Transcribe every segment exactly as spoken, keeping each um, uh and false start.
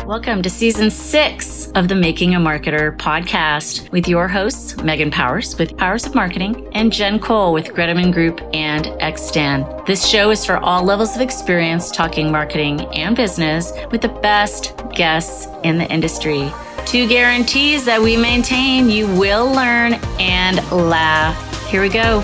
Welcome to season six of the Making a Marketer podcast with your hosts, Megan Powers with Powers of Marketing and Jen Cole with Greteman Group and Xstan. This show is for all levels of experience talking marketing and business with the best guests in the industry. Two guarantees that we maintain you will learn and laugh. Here we go.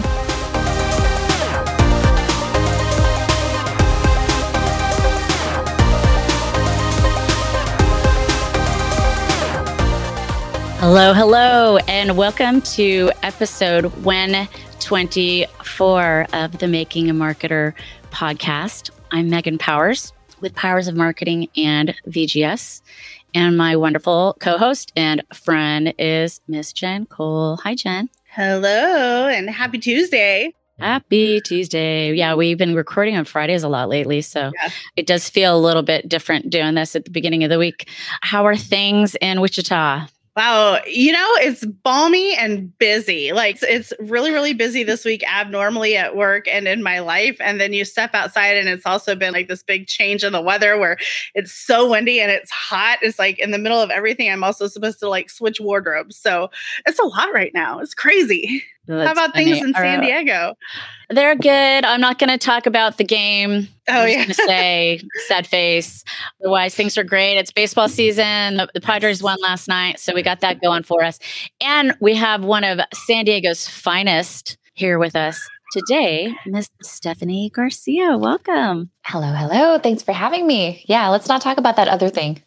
Hello, hello, and welcome to episode one twenty-four of the Making a Marketer podcast. I'm Megan Powers with Powers of Marketing and V G S, and my wonderful co-host and friend is Miss Jen Cole. Hi, Jen. Hello, and happy Tuesday. Happy Tuesday. Yeah, we've been recording on Fridays a lot lately, so yeah. It does feel a little bit different doing this at the beginning of the week. How are things in Wichita? Wow. You know, it's balmy and busy. Like it's really, really busy this week abnormally at work and in my life. And then you step outside and it's also been like this big change in the weather where it's so windy and it's hot. It's like in the middle of everything. I'm also supposed to like switch wardrobes. So it's a lot right now. It's crazy. That's How about funny. Things in San Diego? They're good. I'm not going to talk about the game. Oh, I'm yeah. going to say sad face. Otherwise, things are great. It's baseball season. The, the Padres won last night, so we got that going for us. And we have one of San Diego's finest here with us today, Miss Stephanie Garcia. Welcome. Hello, hello. Thanks for having me. Yeah, let's not talk about that other thing.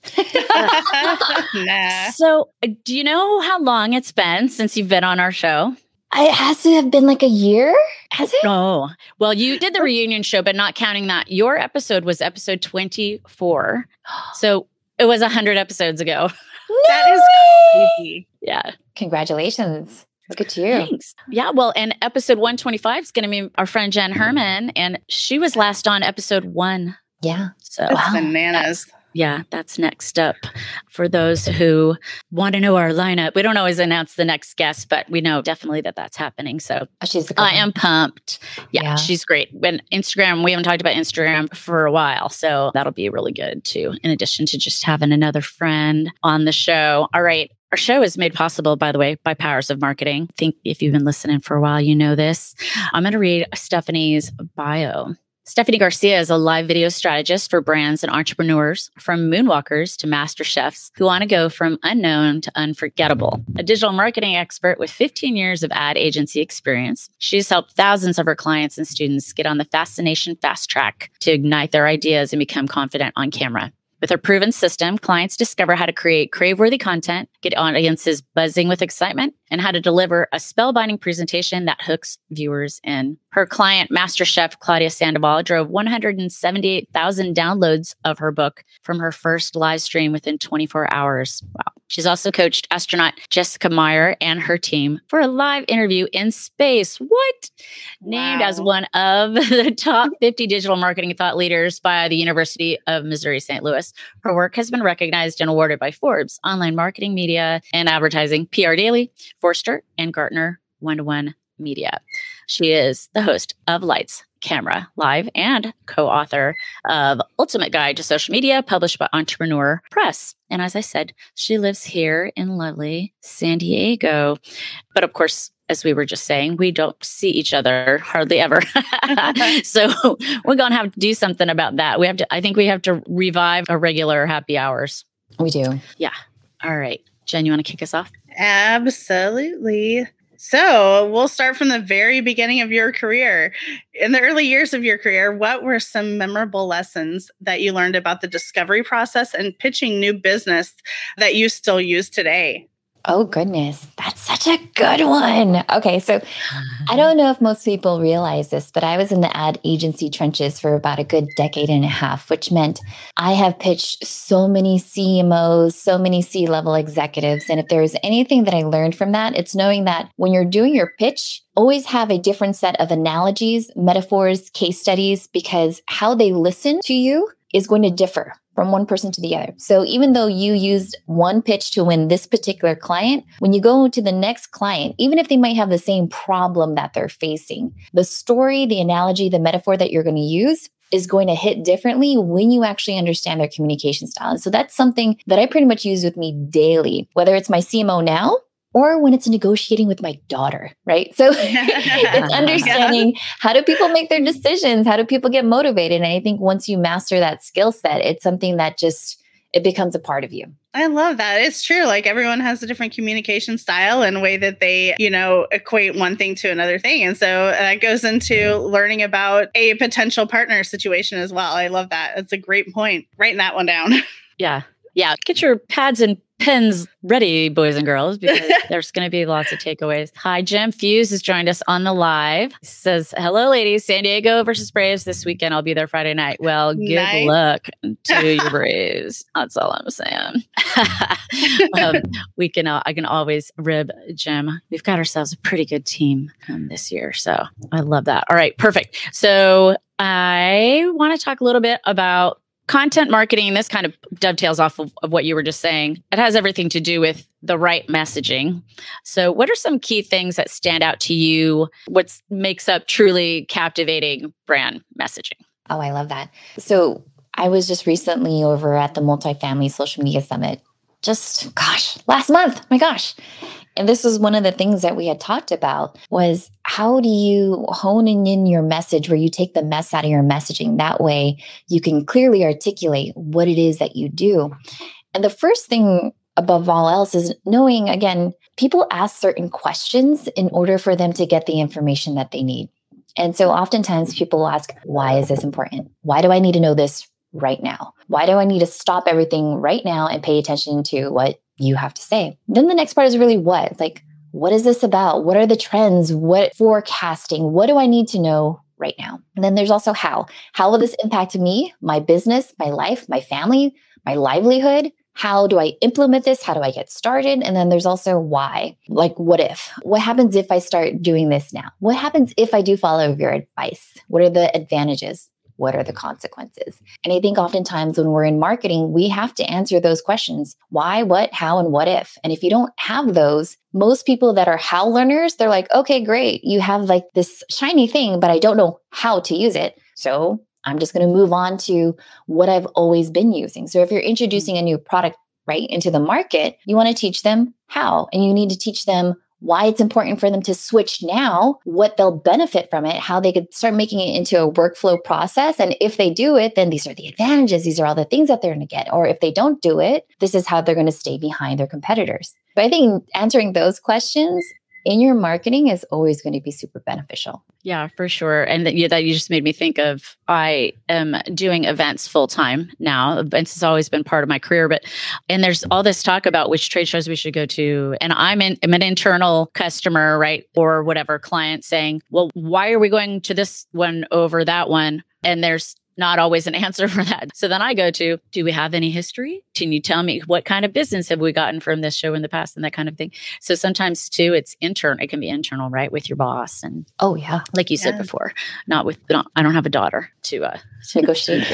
Nah. So, uh, do you know how long it's been since you've been on our show? It has to have been like a year, has it? Oh, well, you did the reunion show, but not counting that. Your episode was episode twenty-four. So it was one hundred episodes ago. No that is way! crazy. Yeah. Congratulations. Look at you. Thanks. Yeah, well, and episode one twenty-five is going to be our friend Jen Herman, and she was last on episode one. Yeah. So That's wow, bananas. That's, yeah, that's next up. For those who want to know our lineup, we don't always announce the next guest, but we know definitely that that's happening. So oh, she's I am pumped. Yeah, yeah, she's great. When Instagram, we haven't talked about Instagram for a while, so that'll be really good too, in addition to just having another friend on the show. All right. Our show is made possible, by the way, by Powers of Marketing. I think if you've been listening for a while, you know this. I'm going to read Stephanie's bio. Stephanie Garcia is a live video strategist for brands and entrepreneurs, from moonwalkers to master chefs who want to go from unknown to unforgettable. A digital marketing expert with fifteen years of ad agency experience, she's helped thousands of her clients and students get on the Fascination Fast Track to ignite their ideas and become confident on camera. With her proven system, clients discover how to create crave-worthy content, get audiences buzzing with excitement, and how to deliver a spellbinding presentation that hooks viewers in. Her client, Master Chef Claudia Sandoval, drove one hundred seventy-eight thousand downloads of her book from her first live stream within twenty-four hours. Wow. She's also coached astronaut Jessica Meyer and her team for a live interview in space. What? Wow. Named as one of the top fifty digital marketing thought leaders by the University of Missouri Saint Louis. Her work has been recognized and awarded by Forbes, Online Marketing Media and Advertising, P R Daily, Forrester, and Gartner One-to-One Media. She is the host of Lights, Camera, Live, and co-author of Ultimate Guide to Social Media, published by Entrepreneur Press. And as I said, she lives here in lovely San Diego. But of course, as we were just saying, we don't see each other hardly ever. So we're going to have to do something about that. We have to, I think we have to revive our regular happy hours. We do. Yeah. All right. Jen, you want to kick us off? Absolutely. So we'll start from the very beginning of your career. In the early years of your career, what were some memorable lessons that you learned about the discovery process and pitching new business that you still use today? Oh, goodness. That's such a good one. Okay. So I don't know if most people realize this, but I was in the ad agency trenches for about a good decade and a half, which meant I have pitched so many C M Os, so many C-level executives. And if there was anything that I learned from that, it's knowing that when you're doing your pitch, always have a different set of analogies, metaphors, case studies, because how they listen to you is going to differ from one person to the other. So even though you used one pitch to win this particular client, when you go to the next client, even if they might have the same problem that they're facing, the story, the analogy, the metaphor that you're going to use is going to hit differently when you actually understand their communication style. And so that's something that I pretty much use with me daily, whether it's my C M O now or when it's negotiating with my daughter, right? So it's understanding yeah. how do people make their decisions? How do people get motivated? And I think once you master that skill set, it's something that just, it becomes a part of you. I love that. It's true. Like everyone has a different communication style and way that they, you know, equate one thing to another thing. And so that goes into learning about a potential partner situation as well. I love that. That's a great point. Writing that one down. Yeah. Yeah. Get your pads and pens ready, boys and girls, because there's going to be lots of takeaways. Hi, Jim Fuse has joined us on the live. He says, hello, ladies. San Diego versus Braves this weekend. I'll be there Friday night. Well, good nice. luck to your Braves. That's all I'm saying. um, we can, uh, I can always rib Jim. We've got ourselves a pretty good team um, this year. So I love that. All right, perfect. So I want to talk a little bit about content marketing. This kind of dovetails off of, of what you were just saying. It has everything to do with the right messaging. So what are some key things that stand out to you? What makes up truly captivating brand messaging? Oh, I love that. So I was just recently over at the Multifamily Social Media Summit. Just, gosh, last month. My gosh. And this was one of the things that we had talked about was how do you hone in your message where you take the mess out of your messaging? That way you can clearly articulate what it is that you do. And the first thing above all else is knowing, again, people ask certain questions in order for them to get the information that they need. And so oftentimes people will ask, why is this important? Why do I need to know this right now? Why do I need to stop everything right now and pay attention to what you have to say? Then the next part is really what? Like, what is this about? What are the trends? What forecasting? What do I need to know right now? And then there's also how. How will this impact me, my business, my life, my family, my livelihood? How do I implement this? How do I get started? And then there's also why. Like, what if? What happens if I start doing this now? What happens if I do follow your advice? What are the advantages? What are the consequences? And I think oftentimes when we're in marketing, we have to answer those questions. Why, what, how, and what if? And if you don't have those, most people that are how learners, they're like, okay, great. You have like this shiny thing, but I don't know how to use it. So I'm just going to move on to what I've always been using. So if you're introducing a new product right into the market, you want to teach them how, and you need to teach them why it's important for them to switch now, what they'll benefit from it, how they could start making it into a workflow process. And if they do it, then these are the advantages. These are all the things that they're going to get. Or if they don't do it, this is how they're going to stay behind their competitors. But I think answering those questions in your marketing is always going to be super beneficial. Yeah, for sure. And that you, that you just made me think of, I am doing events full time now. Events has always been part of my career, but, and there's all this talk about which trade shows we should go to. And I'm, in, I'm an internal customer, right? Or whatever client saying, well, why are we going to this one over that one? And there's not always an answer for that. So then I go to, do we have any history? Can you tell me what kind of business have we gotten from this show in the past and that kind of thing? So sometimes too, it's internal. It can be internal, right? With your boss. And oh yeah. Like you yeah. said before, not with, not, I don't have a daughter to, uh, to negotiate.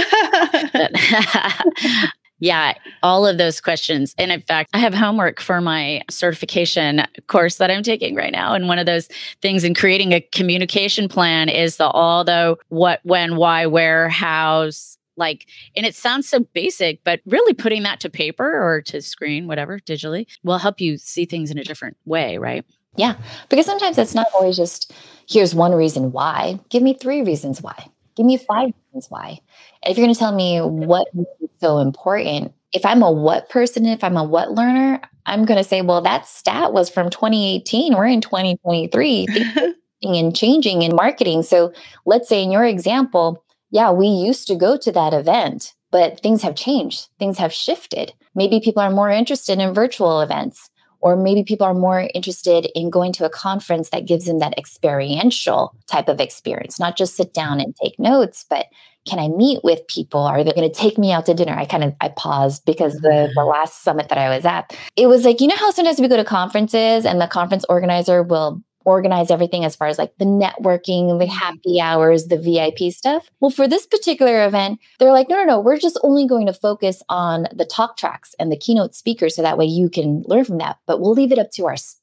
Yeah, all of those questions. And in fact, I have homework for my certification course that I'm taking right now. And one of those things in creating a communication plan is the all the what, when, why, where, how's, like, and it sounds so basic, but really putting that to paper or to screen, whatever, digitally, will help you see things in a different way, right? Yeah, because sometimes it's not always just, here's one reason why. Give me three reasons why. Give me five reasons why. And if you're going to tell me what is so important, if I'm a what person, if I'm a what learner, I'm going to say, well, that stat was from twenty eighteen. We're in twenty twenty-three. And changing in marketing. So let's say in your example, yeah, we used to go to that event, but things have changed. Things have shifted. Maybe people are more interested in virtual events. Or maybe people are more interested in going to a conference that gives them that experiential type of experience, not just sit down and take notes, but can I meet with people? Are they going to take me out to dinner? I kind of, I paused because the, the last summit that I was at, it was like, you know how sometimes we go to conferences and the conference organizer will organize everything as far as like the networking, the happy hours, the V I P stuff. Well, for this particular event, they're like, no, no, no, we're just only going to focus on the talk tracks and the keynote speakers. So that way you can learn from that, but we'll leave it up to our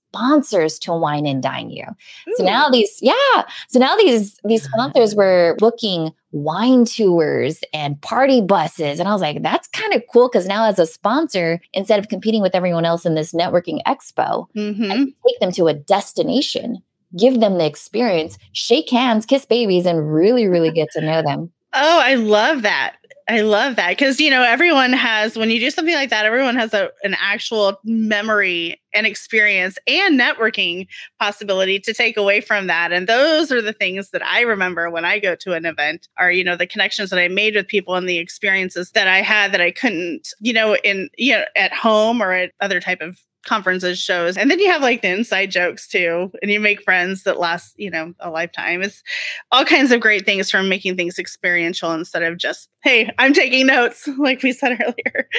sponsors to wine and dine you. Ooh. So now these, yeah. So now these, these sponsors were booking wine tours and party buses. And I was like, that's kind of cool. Cause now as a sponsor, instead of competing with everyone else in this networking expo, Mm-hmm. I can take them to a destination, give them the experience, shake hands, kiss babies, and really, really get to know them. Oh, I love that. I love that. Because, you know, everyone has, when you do something like that, everyone has a, an actual memory and experience and networking possibility to take away from that. And those are the things that I remember when I go to an event are, you know, the connections that I made with people and the experiences that I had that I couldn't, you know, in, you know, at home or at other type of conferences, shows. And then you have like the inside jokes too. And you make friends that last, you know, a lifetime. It's all kinds of great things from making things experiential instead of just, hey, I'm taking notes, like we said earlier.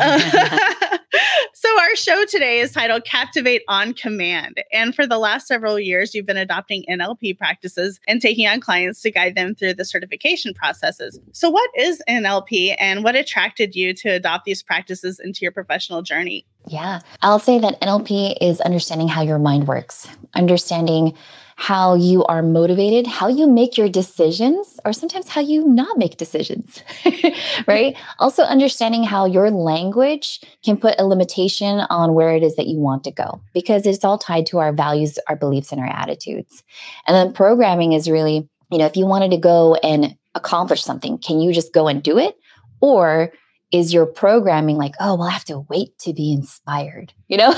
Uh, so our show today is titled Captivate on Command. And for the last several years, you've been adopting N L P practices and taking on clients to guide them through the certification processes. So what is N L P and what attracted you to adopt these practices into your professional journey? Yeah, I'll say that N L P is understanding how your mind works, understanding how you are motivated, how you make your decisions, or sometimes how you not make decisions, right? Also understanding how your language can put a limitation on where it is that you want to go, because it's all tied to our values, our beliefs, and our attitudes. And then programming is really, you know, if you wanted to go and accomplish something, can you just go and do it? Or is your programming like, oh, well, I have to wait to be inspired, you know,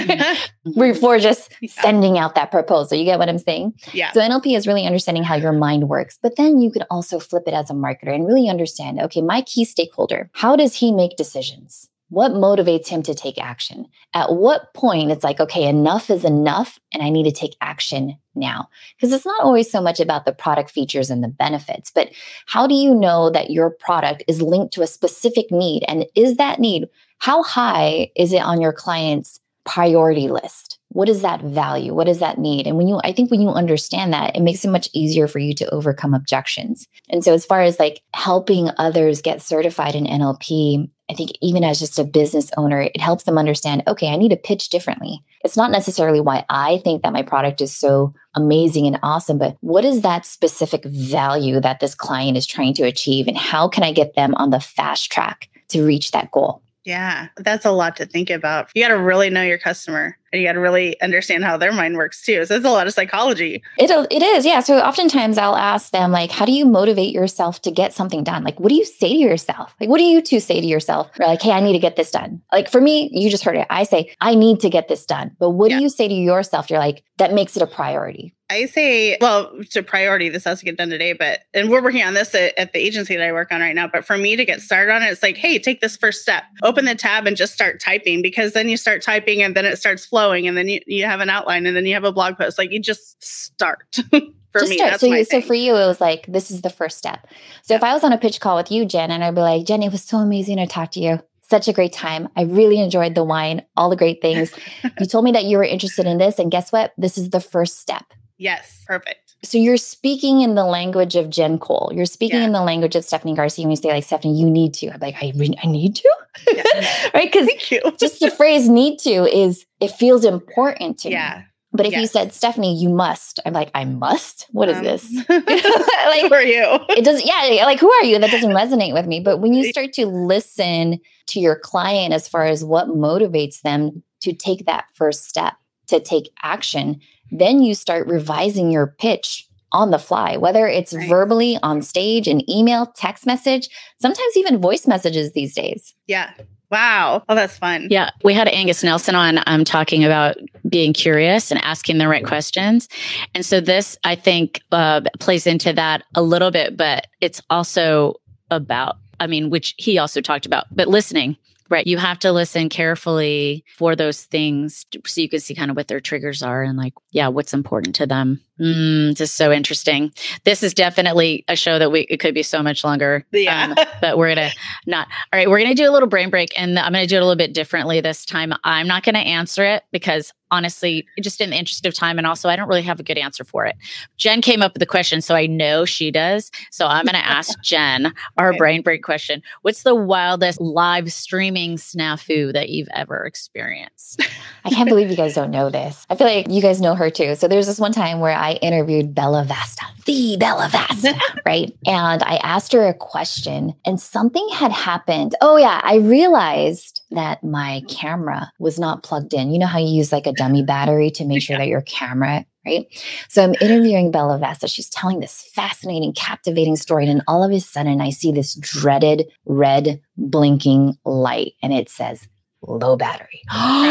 before just sending out that proposal. You get what I'm saying? Yeah. So N L P is really understanding how your mind works, but then you could also flip it as a marketer and really understand, okay, my key stakeholder, how does he make decisions? What motivates him to take action? At what point it's like, okay, enough is enough and I need to take action now? Because it's not always so much about the product features and the benefits, but how do you know that your product is linked to a specific need? And is that need, how high is it on your client's priority list? What is that value? What does that need? And when you, I think when you understand that, it makes it much easier for you to overcome objections. And so as far as like helping others get certified in N L P, I think even as just a business owner, it helps them understand, okay, I need to pitch differently. It's not necessarily why I think that my product is so amazing and awesome, but what is that specific value that this client is trying to achieve? And how can I get them on the fast track to reach that goal? Yeah, that's a lot to think about. You got to really know your customer and you got to really understand how their mind works too. So it's a lot of psychology. It, it is. Yeah. So oftentimes I'll ask them, like, how do you motivate yourself to get something done? Like, what do you say to yourself? Like, what do you two say to yourself? You're like, hey, I need to get this done. Like for me, you just heard it. I say, I need to get this done. But what Yeah. do you say to yourself? You're like, that makes it a priority. I say, well, to priority, this has to get done today, but, and we're working on this at, at the agency that I work on right now. But for me to get started on it, it's like, hey, take this first step, open the tab and just start typing, because then you start typing and then it starts flowing and then you, you have an outline and then you have a blog post. Like you just start. For Just me, start. that's So, my you, so thing. for you, it was like, this is the first step. So if I was on a pitch call with you, Jen, and I'd be like, Jen, it was so amazing to talk to you. Such a great time. I really enjoyed the wine, all the great things. You told me that you were interested in this. And guess what? This is the first step. Yes, perfect. So you're speaking in the language of Jen Cole. You're speaking Yeah. in the language of Stephanie Garcia. When you say like, Stephanie, you need to. I'm like, I, re- I need to? Yeah. Right? Because Thank you. just the phrase need to is, it feels important to me. Yeah. But if you Yes. said, Stephanie, you must, I'm like, I must? What is Um, this? Who Like, are you? it doesn't, yeah, like, who are you? That doesn't resonate with me. But when you start to listen to your client as far as what motivates them to take that first step, to take action, then you start revising your pitch on the fly, whether it's Right. verbally on stage, an email, text message, sometimes even voice messages these days. Yeah. Wow. Oh, that's fun. Yeah, we had Angus Nelson on um, talking about being curious and asking the right questions. And so this, I think, uh, plays into that a little bit, but it's also about, I mean, which he also talked about, but listening, right? You have to listen carefully for those things to- so you can see kind of what their triggers are and like, yeah, what's important to them. Mm, this is so interesting. This is definitely a show that we, it could be so much longer. Yeah. Um, but we're going to not. All right. We're going to do a little brain break and I'm going to do it a little bit differently this time. I'm not going to answer it because honestly, just in the interest of time. And also I don't really have a good answer for it. Jen came up with the question, so I know she does. So I'm going to ask Jen our Okay. brain break question. What's the wildest live streaming snafu that you've ever experienced? I can't believe you guys don't know this. I feel like you guys know her too. So there's this one time where I interviewed Bella Vasta, the Bella Vasta, right? And I asked her a question and something had happened. Oh yeah, I realized that my camera was not plugged in. You know how you use like a dummy battery to make sure that your camera, right? So I'm interviewing Bella Vasta. She's telling this fascinating, captivating story. And then all of a sudden I see this dreaded red blinking light and it says, low battery.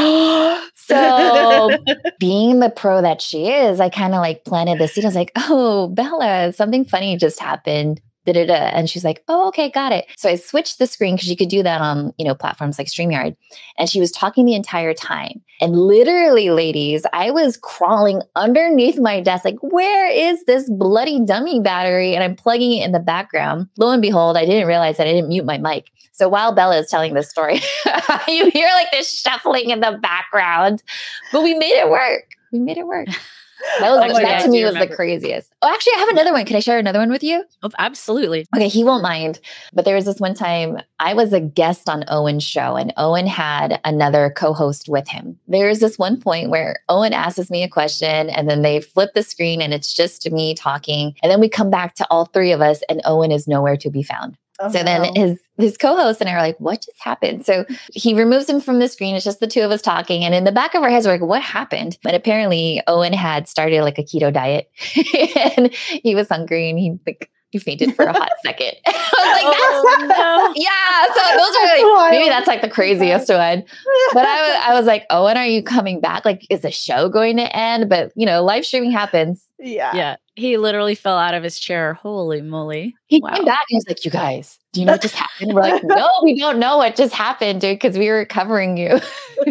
So being the pro that she is, I kind of like planted the seed. I was like, oh, Bella, something funny just happened. Da-da-da. And she's like, oh, okay, got it. So I switched the screen because you could do that on, you know, platforms like StreamYard. And she was talking the entire time. And literally, ladies, I was crawling underneath my desk, like, where is this bloody dummy battery? And I'm plugging it in the background. Lo and behold, I didn't realize that I didn't mute my mic. So while Bella is telling this story, you hear like this shuffling in the background, but we made it work. We made it work. That was Oh, that yeah, to I me do was the remember. craziest. Oh, actually, I have another one. Can I share another one with you? Oh, absolutely. Okay, he won't mind. But there was this one time I was a guest on Owen's show, and Owen had another co-host with him. There's this one point where Owen asks me a question, and then they flip the screen, and it's just me talking. And then we come back to all three of us, and Owen is nowhere to be found. Oh, So then no. his his co-host and I are like, what just happened? So he removes him from the screen. It's just the two of us talking. And in the back of our heads, we're like, what happened? But apparently Owen had started like a keto diet and he was hungry and he like he fainted for a hot second. I was like, that's Oh, no. yeah. So those are like, maybe that's like the craziest one. But I was, I was like, Owen, are you coming back? Like, is the show going to end? But you know, live streaming happens. Yeah. Yeah. He literally fell out of his chair. Holy moly. He Wow. came back and he was like, you guys, do you know what just happened? We're like, no, we don't know what just happened, dude, because we were covering you.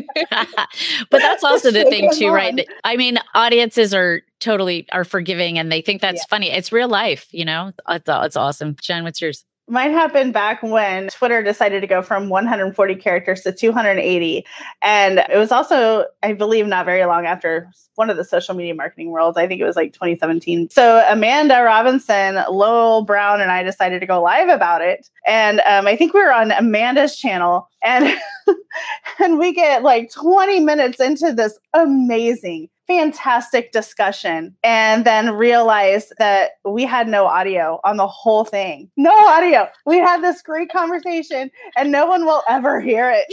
But that's also the Take thing him too, right? on. I mean, audiences are totally are forgiving and they think that's Yeah. funny. It's real life, you know? It's, it's awesome. Jen, what's yours? Mine happened back when Twitter decided to go from one hundred forty characters to two hundred eighty. And it was also, I believe, not very long after one of the social media marketing worlds. I think it was like twenty seventeen. So Amanda Robinson, Lowell Brown, and I decided to go live about it. And um, I think we were on Amanda's channel. And, and we get like twenty minutes into this amazing, fantastic discussion and then realized that we had no audio on the whole thing. No audio. We had this great conversation and no one will ever hear it.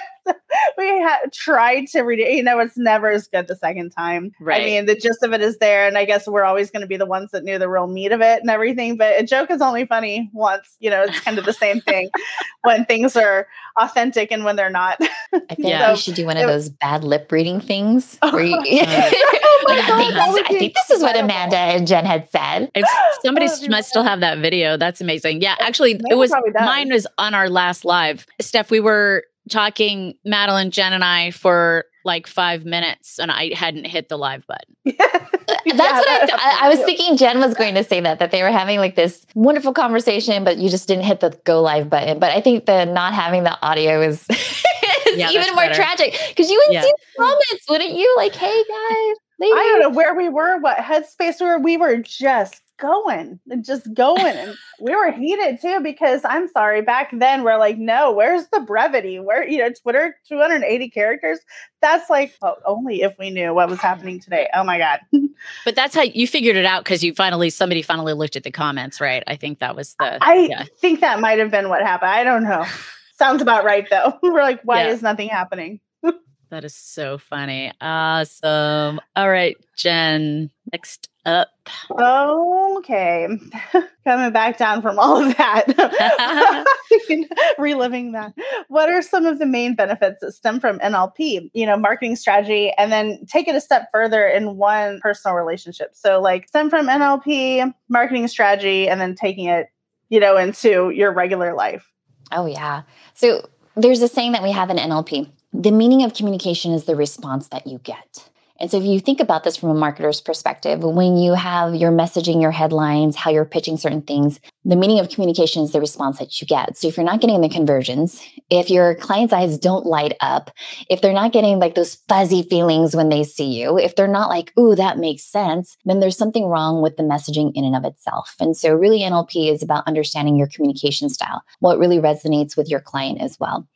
We had tried to read it. You know, it's never as good the second time. Right. I mean, the gist of it is there. And I guess we're always going to be the ones that knew the real meat of it and everything. But a joke is only funny once. You know, it's kind of the same thing when things are authentic and when they're not. I think Yeah. we should do one of those bad lip reading things. Where you, Oh my I, God, think that this, would I be think this is what incredible. Amanda and Jen had said. If somebody Oh, must still have that video, that's amazing. Yeah, actually, Maybe it was probably does. mine was on our last live. Steph, we were talking, Madeline, Jen, and I for like five minutes, and I hadn't hit the live button. That's what I, I, I was thinking Jen was going to say that, that they were having like this wonderful conversation, but you just didn't hit the go live button. But I think the not having the audio is, is Yeah, even that's more better. tragic because you would Yeah. see the comments, wouldn't you? Like, hey guys, ladies. I don't know where we were, what headspace we were. We were just going and just going. And we were heated too, because I'm sorry, back then we're like, no, where's the brevity? Where, you know, Twitter, two hundred eighty characters. That's like, oh, only if we knew what was happening today. Oh my God. But that's how you figured it out because you finally, somebody finally looked at the comments, right? I think that was the, I yeah. think that might have been what happened. I don't know. Sounds about right though. We're like, why Yeah. is nothing happening? That is so funny. Awesome. All right, Jen, next up. Okay. Coming back down from all of that. Reliving that. What are some of the main benefits that stem from N L P, you know, marketing strategy, and then take it a step further in one personal relationship? So like stem from N L P, marketing strategy, and then taking it, you know, into your regular life. Oh, yeah. So there's a saying that we have in N L P. The meaning of communication is the response that you get. And so if you think about this from a marketer's perspective, when you have your messaging, your headlines, how you're pitching certain things, the meaning of communication is the response that you get. So if you're not getting the conversions, if your client's eyes don't light up, if they're not getting like those fuzzy feelings when they see you, if they're not like, ooh, that makes sense, then there's something wrong with the messaging in and of itself. And so really N L P is about understanding your communication style, what really resonates with your client as well.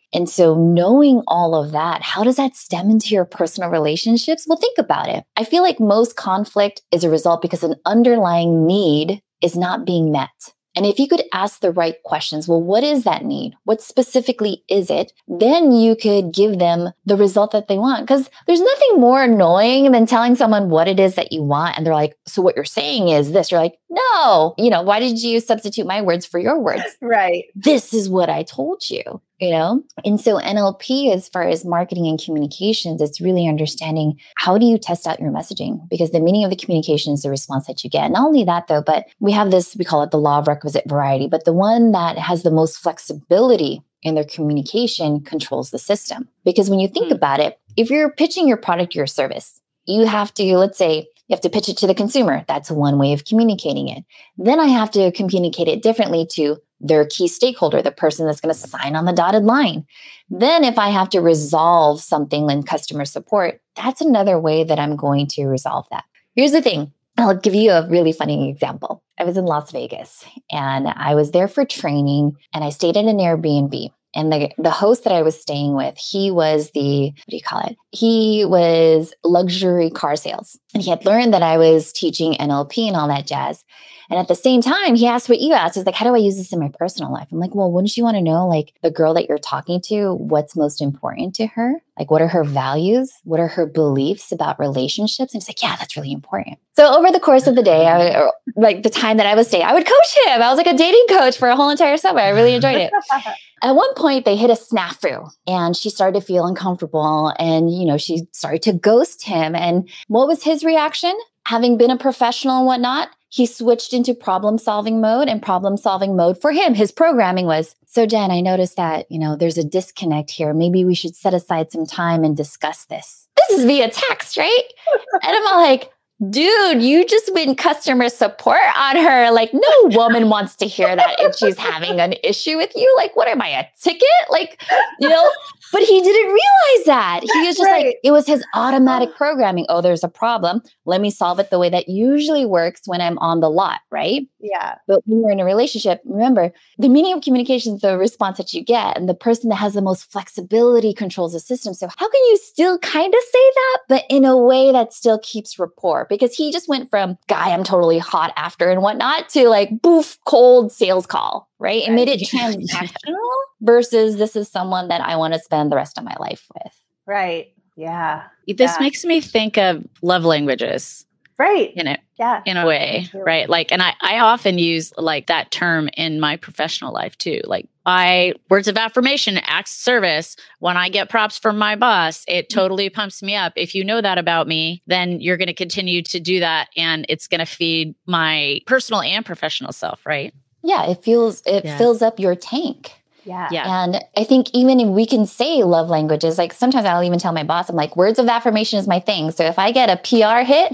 And so knowing all of that, how does that stem into your personal relationships? Well, think about it. I feel like most conflict is a result because an underlying need is not being met. And if you could ask the right questions, well, what is that need? What specifically is it? Then you could give them the result that they want. Because there's nothing more annoying than telling someone what it is that you want. And they're like, so what you're saying is this. You're like, no, you know, why did you substitute my words for your words? Right. This is what I told you, you know? And so N L P, as far as marketing and communications, it's really understanding how do you test out your messaging? Because the meaning of the communication is the response that you get. Not only that, though, but we have this, we call it the law of requisite variety, but the one that has the most flexibility in their communication controls the system. Because when you think mm. about it, if you're pitching your product or your service, you have to, let's say, you have to pitch it to the consumer. That's one way of communicating it. Then I have to communicate it differently to their key stakeholder, the person that's going to sign on the dotted line. Then if I have to resolve something in customer support, that's another way that I'm going to resolve that. Here's the thing. I'll give you a really funny example. I was in Las Vegas and I was there for training and I stayed at an Airbnb. And the, the host that I was staying with, he was the, what do you call it? He was luxury car sales. And he had learned that I was teaching N L P and all that jazz. And at the same time, he asked what you asked. He's like, how do I use this in my personal life? I'm like, well, wouldn't you want to know, like, the girl that you're talking to, what's most important to her? Like, what are her values? What are her beliefs about relationships? And he's like, yeah, that's really important. So over the course of the day, I, or like the time that I was staying, I would coach him. I was like a dating coach for a whole entire summer. I really enjoyed it. At one point, they hit a snafu and she started to feel uncomfortable and, you know, she started to ghost him. And what was his reaction? Having been a professional and whatnot, he switched into problem solving mode, and problem solving mode for him, his programming was, so Jen, I noticed that, you know, there's a disconnect here. Maybe we should set aside some time and discuss this. This is via text, right? And I'm all like, dude, you just went customer support on her. Like, no woman wants to hear that if she's having an issue with you. Like, what am I, a ticket? Like, you know, but he didn't realize that. He was just right. like, it was his automatic programming. Oh, there's a problem. Let me solve it the way that usually works when I'm on the lot, right? Yeah. But when you're in a relationship, remember, the meaning of communication is the response that you get. And the person that has the most flexibility controls the system. So how can you still kind of say that, but in a way that still keeps rapport? Because he just went from guy I'm totally hot after and whatnot to like, boof, cold sales call, right? It made it transactional versus this is someone that I want to spend the rest of my life with. Right. Yeah. This yeah. makes me think of love languages. Right. In it. Yeah. In a way. Right. Like, and I, I often use like that term in my professional life too. Like I words of affirmation, acts of service. When I get props from my boss, it totally pumps me up. If you know that about me, then you're going to continue to do that. And it's going to feed my personal and professional self. Right. Yeah. It feels, it yeah. fills up your tank. Yeah. yeah. And I think even if we can say love languages, like sometimes I'll even tell my boss, I'm like, words of affirmation is my thing. So if I get a P R hit,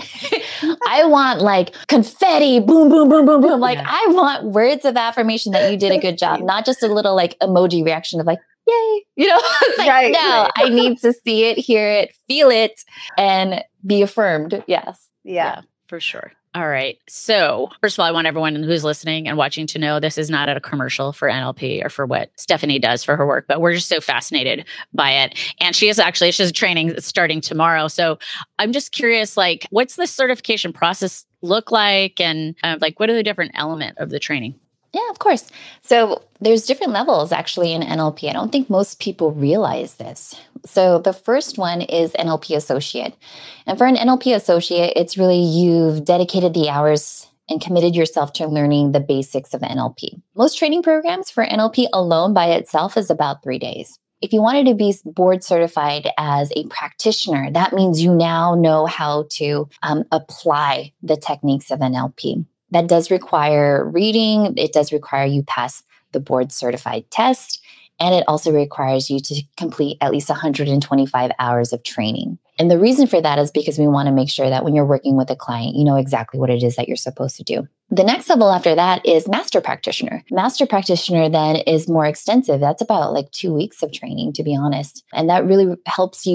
I want like confetti, boom, boom, boom, boom, boom. Like yeah. I want words of affirmation that you did a good job, not just a little like emoji reaction of like, yay, you know, it's like, right, no, right. I need to see it, hear it, feel it, and be affirmed. Yes. Yeah, yeah for sure. All right. So first of all, I want everyone who's listening and watching to know this is not a commercial for N L P or for what Stephanie does for her work, but we're just so fascinated by it. And she is actually, she's training that's starting tomorrow. So I'm just curious, like, what's the certification process look like? And uh, like, what are the different elements of the training? Yeah, of course. So there's different levels actually in N L P. I don't think most people realize this. So the first one is N L P Associate. And for an N L P Associate, it's really you've dedicated the hours and committed yourself to learning the basics of N L P. Most training programs for N L P alone by itself is about three days. If you wanted to be board certified as a practitioner, that means you now know how to um, apply the techniques of N L P. That does require reading. It does require you pass the board certified test. And it also requires you to complete at least one hundred twenty-five hours of training. And the reason for that is because we want to make sure that when you're working with a client, you know exactly what it is that you're supposed to do. The next level after that is master practitioner. Master practitioner then is more extensive. That's about like two weeks of training, to be honest. And that really helps you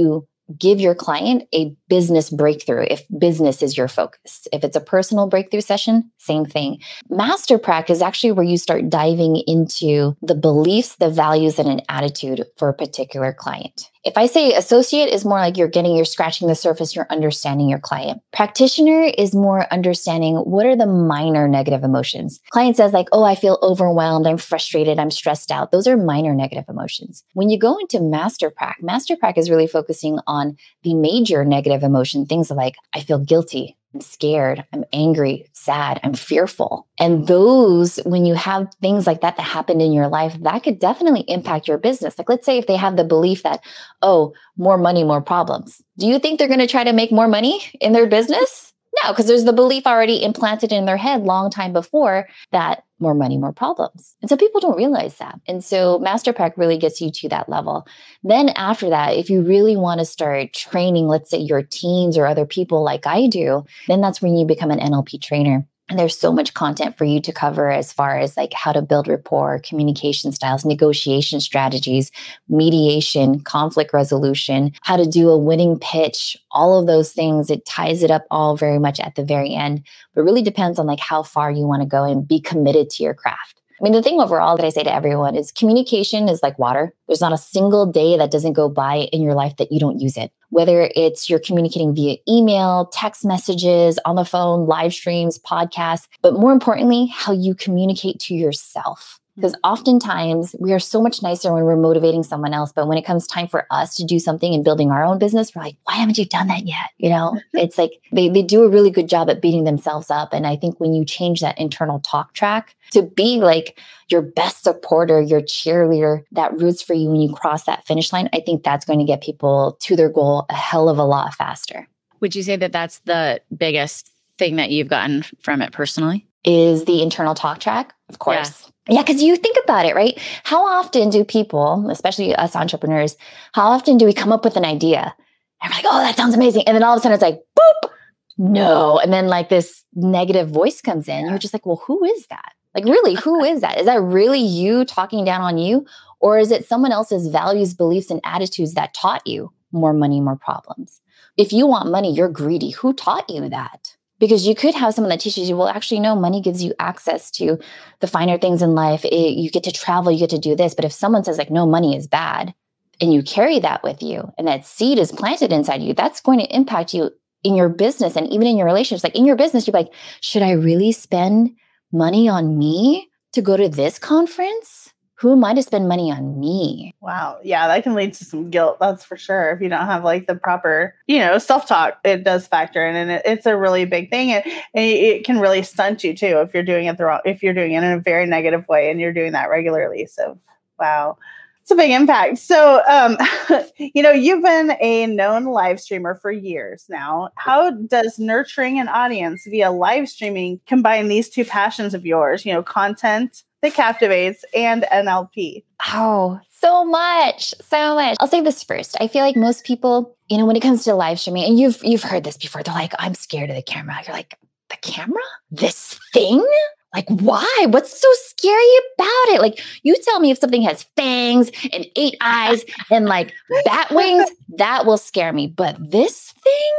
give your client a business breakthrough if business is your focus. If it's a personal breakthrough session, same thing. Master Prac is actually where you start diving into the beliefs, the values, and an attitude for a particular client. If I say associate is more like you're getting, you're scratching the surface, you're understanding your client. Practitioner is more understanding what are the minor negative emotions. Client says like, oh, I feel overwhelmed, I'm frustrated, I'm stressed out. Those are minor negative emotions. When you go into Master Prac, Master Prac is really focusing on the major negative emotion, things like I feel guilty, I'm scared, I'm angry, sad, I'm fearful. And those, when you have things like that that happened in your life, that could definitely impact your business. Like, let's say if they have the belief that, oh, more money, more problems. Do you think they're going to try to make more money in their business? No, because there's the belief already implanted in their head long time before that more money, more problems. And so people don't realize that. And so Master Prac really gets you to that level. Then after that, if you really want to start training, let's say your teams or other people like I do, then that's when you become an N L P trainer. And there's so much content for you to cover as far as like how to build rapport, communication styles, negotiation strategies, mediation, conflict resolution, how to do a winning pitch, all of those things. It ties it up all very much at the very end, but really depends on like how far you want to go and be committed to your craft. I mean, the thing overall that I say to everyone is communication is like water. There's not a single day that doesn't go by in your life that you don't use it. Whether it's you're communicating via email, text messages, on the phone, live streams, podcasts, but more importantly, how you communicate to yourself. Because oftentimes we are so much nicer when we're motivating someone else. But when it comes time for us to do something and building our own business, we're like, why haven't you done that yet? You know, it's like they, they do a really good job at beating themselves up. And I think when you change that internal talk track to be like your best supporter, your cheerleader that roots for you when you cross that finish line, I think that's going to get people to their goal a hell of a lot faster. Would you say that that's the biggest thing that you've gotten from it personally? Is the internal talk track, of course. Yeah. Yeah, because you think about it, right? How often do people, especially us entrepreneurs, how often do we come up with an idea and we're like, oh, that sounds amazing. And then all of a sudden it's like, boop, no. And then like this negative voice comes in. You're just like, well, who is that? Like, really, who is that? Is that really you talking down on you? Or is it someone else's values, beliefs, and attitudes that taught you more money, more problems? If you want money, you're greedy. Who taught you that? Because you could have someone that teaches you, well, actually, no, money gives you access to the finer things in life. It, you get to travel, you get to do this. But if someone says like, no, money is bad, and you carry that with you, and that seed is planted inside you, that's going to impact you in your business and even in your relationships. Like in your business, you're like, should I really spend money on me to go to this conference? Who am I to spend money on me? Wow. Yeah, that can lead to some guilt. That's for sure. If you don't have like the proper, you know, self-talk, it does factor in, and it, it's a really big thing. And, and it can really stunt you too if you're doing it the wrong, if you're doing it in a very negative way and you're doing that regularly. So, wow. It's a big impact. So, um, you know, you've been a known live streamer for years now. How does nurturing an audience via live streaming combine these two passions of yours, you know, content that captivates and N L P? Oh, so much, so much. I'll say this first. I feel like most people, you know, when it comes to live streaming, and you've you've heard this before, they're like, I'm scared of the camera. You're like, the camera? This thing? Like, why? What's so scary about it? Like, you tell me if something has fangs and eight eyes and like bat wings, that will scare me. But this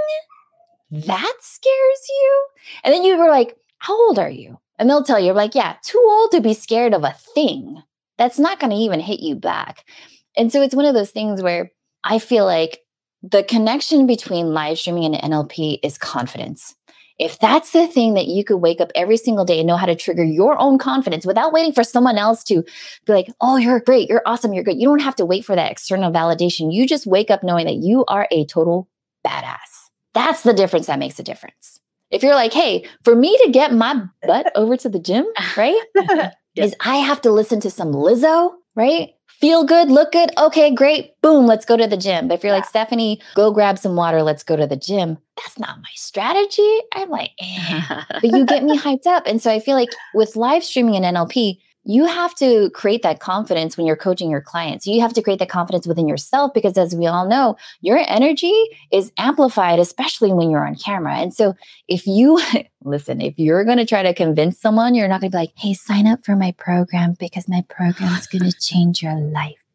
thing, that scares you? And then you were like, how old are you? And they'll tell you, like, yeah, too old to be scared of a thing. That's not going to even hit you back. And so it's one of those things where I feel like the connection between live streaming and N L P is confidence. If that's the thing that you could wake up every single day and know how to trigger your own confidence without waiting for someone else to be like, oh, you're great, you're awesome, you're good. You don't have to wait for that external validation. You just wake up knowing that you are a total badass. That's the difference that makes a difference. If you're like, hey, for me to get my butt over to the gym, right, yeah. is I have to listen to some Lizzo, right? Feel good, look good. Okay, great. Boom, let's go to the gym. But if you're yeah. like, Stephanie, go grab some water. Let's go to the gym. That's not my strategy. I'm like, eh. But you get me hyped up. And so I feel like with live streaming and N L P, you have to create that confidence when you're coaching your clients. You have to create that confidence within yourself because as we all know, your energy is amplified, especially when you're on camera. And so if you, listen, if you're going to try to convince someone, you're not going to be like, hey, sign up for my program because my program is going to change your life.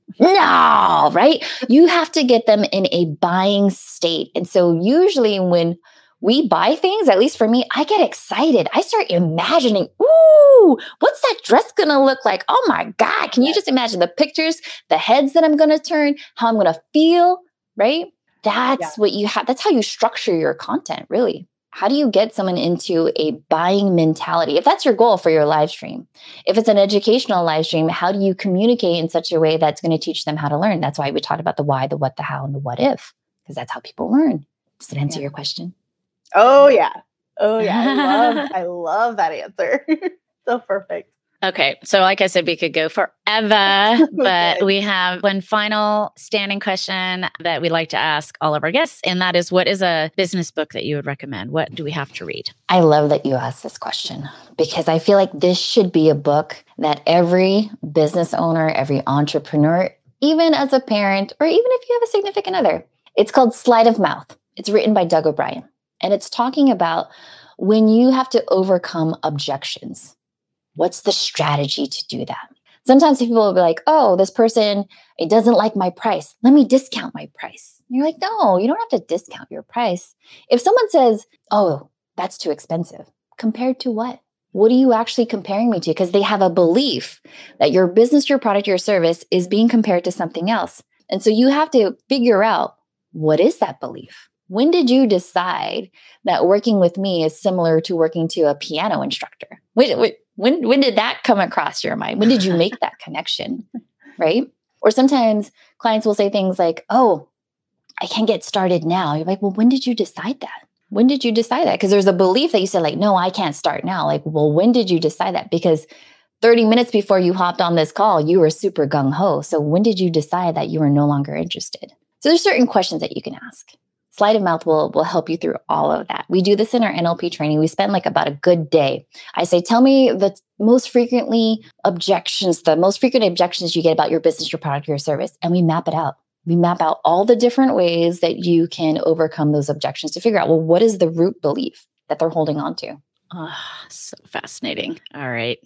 No, right? You have to get them in a buying state. And so usually when we buy things, at least for me, I get excited. I start imagining, ooh, what's that dress going to look like? Oh my God. Can you just imagine the pictures, the heads that I'm going to turn, how I'm going to feel, right? That's yeah. what you have. That's how you structure your content, really. How do you get someone into a buying mentality? If that's your goal for your live stream, if it's an educational live stream, how do you communicate in such a way that's going to teach them how to learn? That's why we talked about the why, the what, the how, and the what if, because that's how people learn. Does it answer yeah. your question? Oh, yeah. Oh, yeah. I love, I love that answer. So perfect. Okay. So like I said, we could go forever, but we have one final standing question that we like to ask all of our guests. And that is, what is a business book that you would recommend? What do we have to read? I love that you asked this question because I feel like this should be a book that every business owner, every entrepreneur, even as a parent, or even if you have a significant other, it's called Sleight of Mouth. It's written by Doug O'Brien. And it's talking about when you have to overcome objections. What's the strategy to do that? Sometimes people will be like, oh, this person, it doesn't like my price. Let me discount my price. And you're like, no, you don't have to discount your price. If someone says, oh, that's too expensive, compared to what? What are you actually comparing me to? Because they have a belief that your business, your product, your service is being compared to something else. And so you have to figure out, what is that belief? When did you decide that working with me is similar to working to a piano instructor? When, when, when did that come across your mind? When did you make that connection, right? Or sometimes clients will say things like, oh, I can't get started now. You're like, well, when did you decide that? When did you decide that? Because there's a belief that you said like, no, I can't start now. Like, well, when did you decide that? Because thirty minutes before you hopped on this call, you were super gung-ho. So when did you decide that you were no longer interested? So there's certain questions that you can ask. Sleight of Mouth will, will help you through all of that. We do this in our N L P training. We spend like about a good day. I say, tell me the most frequently objections, the most frequent objections you get about your business, your product, your service. And we map it out. We map out all the different ways that you can overcome those objections to figure out, well, what is the root belief that they're holding on to? Oh, so fascinating. All right.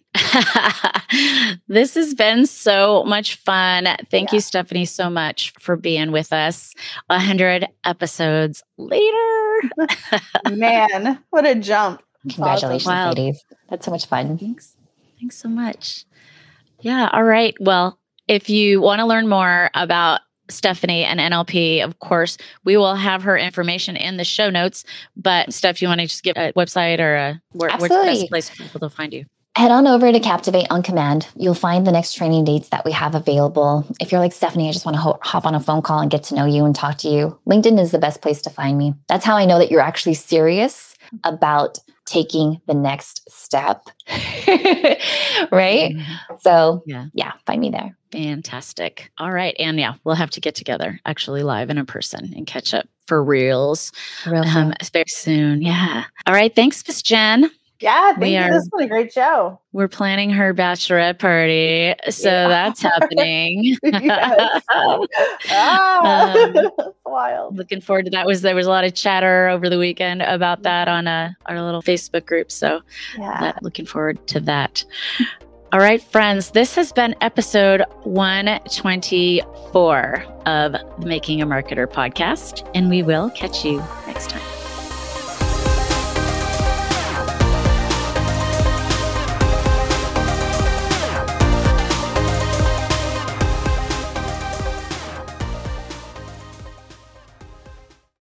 This has been so much fun. Thank yeah. you, Stephanie, so much for being with us. A hundred episodes later. Man, what a jump. Congratulations, awesome. Ladies. That's so much fun. Thanks. Thanks so much. Yeah. All right. Well, if you want to learn more about Stephanie and N L P, of course, we will have her information in the show notes. But Steph, you want to just give a website or a where, where's the best place for people to find you? Head on over to Captivate on Command. You'll find the next training dates that we have available. If you're like, Stephanie, I just want to ho- hop on a phone call and get to know you and talk to you, LinkedIn is the best place to find me. That's how I know that you're actually serious about taking the next step. Right? Mm-hmm. So yeah. yeah, find me there. Fantastic. All right. And yeah, we'll have to get together actually live and in person and catch up for reals Real um, very soon. Yeah. All right. Thanks, Miss Jen. Yeah, thank we you. Are, this was a great show. We're planning her bachelorette party. So yeah. that's happening. ah, um, that's wild. Looking forward to that. Was There was a lot of chatter over the weekend about that on uh, our little Facebook group. So yeah. that, looking forward to that. All right, friends, this has been episode one twenty-four of the Making a Marketer podcast, and we will catch you